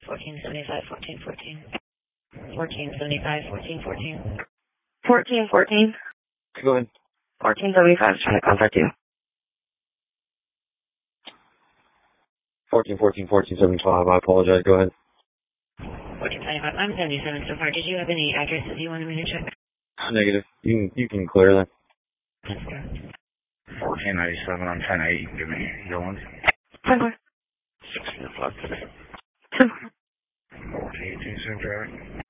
1475, 1414. 1475, 1414. 1414. Go ahead. 1475 is trying to contact you. 1414, 1475. I apologize. Go ahead. 1425. I'm 77 so far. Did you have any addresses you wanted me to check? Negative. You can clear that. Let's go. 1497, I'm 10-8. You can give me your ones. 10-4. 16 o'clock today. 10-4. 18, same traffic.